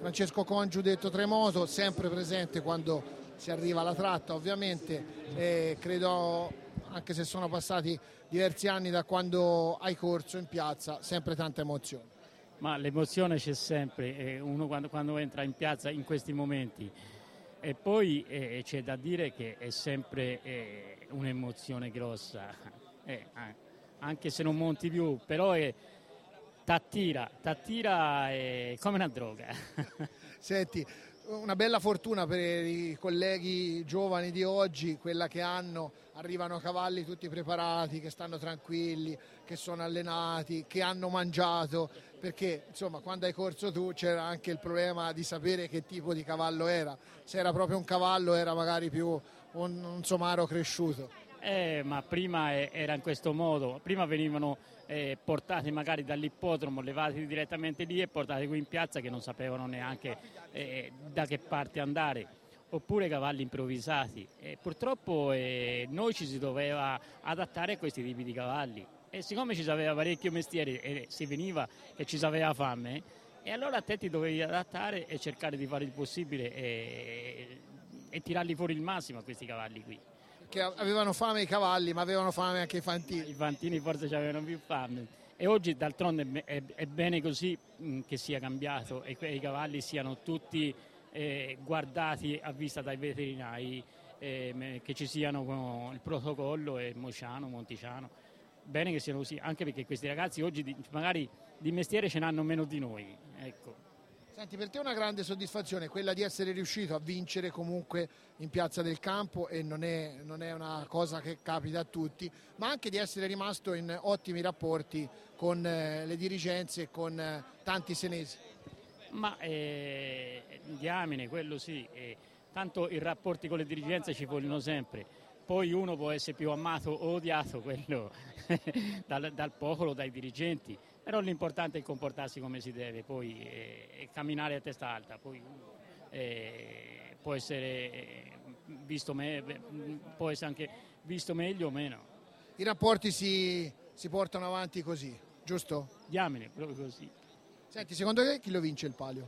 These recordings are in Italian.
Francesco Congiu, detto Tremoto, sempre presente quando si arriva alla tratta ovviamente, credo, anche se sono passati diversi anni da quando hai corso in piazza, sempre tanta emozione. Ma l'emozione c'è sempre, uno quando entra in piazza in questi momenti. E poi c'è da dire che è sempre un'emozione grossa, anche se non monti più, però t'attira come una droga. Senti, una bella fortuna per i colleghi giovani di oggi, quella che hanno, arrivano cavalli tutti preparati, che stanno tranquilli, che sono allenati, che hanno mangiato, perché insomma quando hai corso tu c'era anche il problema di sapere che tipo di cavallo era, se era proprio un cavallo era magari più un somaro cresciuto. Ma prima era in questo modo, prima venivano portati magari dall'ippodromo, levati direttamente lì e portati qui in piazza che non sapevano neanche da che parte andare, oppure cavalli improvvisati. Purtroppo noi ci si doveva adattare a questi tipi di cavalli e siccome ci si aveva parecchio mestiere e si veniva che ci si aveva fame, e allora a te ti dovevi adattare e cercare di fare il possibile e tirarli fuori il massimo a questi cavalli qui. Che avevano fame i cavalli, ma avevano fame anche i fantini. I fantini forse ci avevano più fame. E oggi d'altronde è bene così che sia cambiato e che i cavalli siano tutti guardati a vista dai veterinari, che ci siano con il protocollo Mociano, Monticiano. Bene che siano così, anche perché questi ragazzi oggi magari di mestiere ce n'hanno meno di noi. Ecco. Senti, per te è una grande soddisfazione quella di essere riuscito a vincere comunque in Piazza del Campo e non è una cosa che capita a tutti, ma anche di essere rimasto in ottimi rapporti con le dirigenze e con tanti senesi. Ma diamine, quello sì, tanto i rapporti con le dirigenze ci vogliono sempre, poi uno può essere più amato o odiato, quello dal popolo, dai dirigenti, però l'importante è comportarsi come si deve, poi camminare a testa alta, poi può essere può essere anche visto meglio o meno. I rapporti si portano avanti così, giusto? Diamine, proprio così. Senti, secondo te chi lo vince il palio?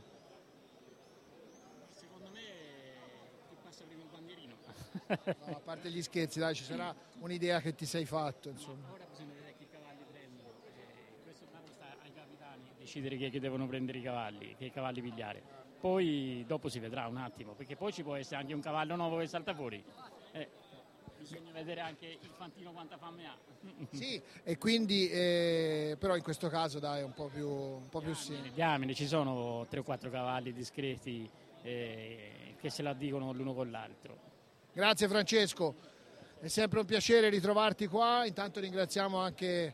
Secondo me chi passa prima il bandierino. No, a parte gli scherzi, dai, ci sarà un'idea che ti sei fatto, insomma. Ora bisogna vedere che cavalli prendono. Questo tanto sta ai capitani decidere chi devono prendere i cavalli, che cavalli pigliare. Poi dopo si vedrà un attimo, perché poi ci può essere anche un cavallo nuovo che salta fuori. Bisogna vedere anche il fantino quanta fame ha. Sì, e quindi però in questo caso dai, è un po' più semplice. Diamine, ci sono 3 o 4 cavalli discreti che se la dicono l'uno con l'altro. Grazie Francesco, è sempre un piacere ritrovarti qua, intanto ringraziamo anche